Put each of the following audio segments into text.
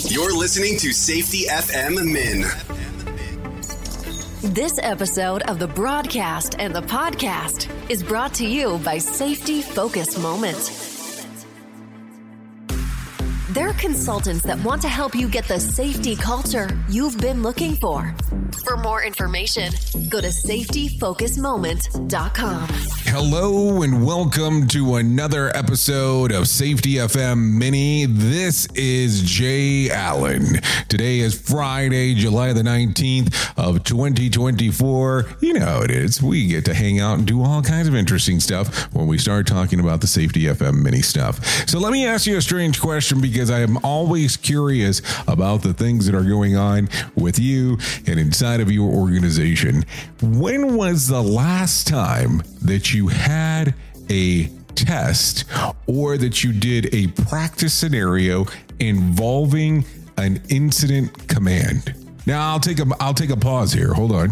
You're listening to Safety FM Min. This episode of the broadcast and the podcast is brought to you by Safety Focus Moment. They're consultants that want to help you get the safety culture you've been looking for. For more information, go to safetyfocusmoment.com. Hello and welcome to another episode of Safety FM Mini. This is Jay Allen. Today is Friday, July the 19th of 2024. You know how it is. We get to hang out and do all kinds of interesting stuff when we start talking about the Safety FM Mini stuff. So let me ask you a strange question, because I am always curious about the things that are going on with you and inside of your organization. When was the last time that you had a test or that you did a practice scenario involving an incident command? Now I'll take a pause here. Hold on.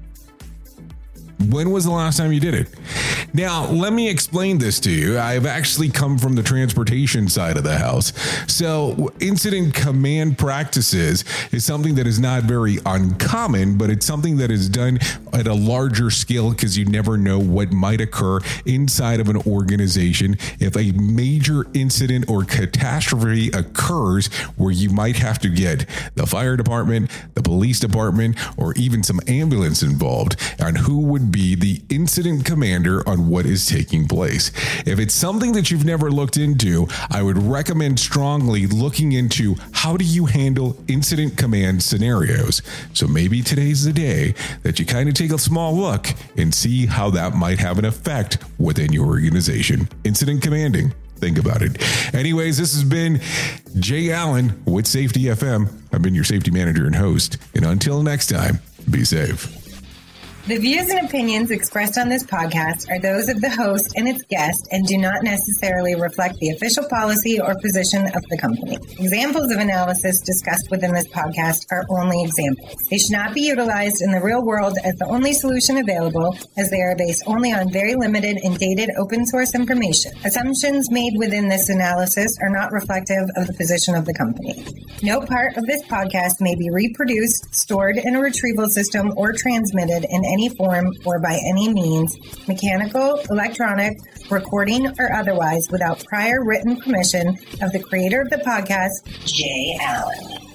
When was the last time you did it? Now, let me explain this to you. I've actually come from the transportation side of the house. So incident command practices is something that is not very uncommon, but it's something that is done at a larger scale because you never know what might occur inside of an organization if a major incident or catastrophe occurs where you might have to get the fire department, the police department, or even some ambulance involved, and who would be the incident commander on what is taking place. If it's something that you've never looked into, I would recommend strongly looking into how do you handle incident command scenarios. So maybe today's the day that you kind of take a small look and see how that might have an effect within your organization. Incident commanding. Think about it. Anyways, this has been Jay Allen with Safety FM. I've been your safety manager and host. And until next time, be safe. The views and opinions expressed on this podcast are those of the host and its guest and do not necessarily reflect the official policy or position of the company. Examples of analysis discussed within this podcast are only examples. They should not be utilized in the real world as the only solution available, as they are based only on very limited and dated open source information. Assumptions made within this analysis are not reflective of the position of the company. No part of this podcast may be reproduced, stored in a retrieval system, or transmitted in any form or by any means, mechanical, electronic, recording, or otherwise, without prior written permission of the creator of the podcast, Jay Allen.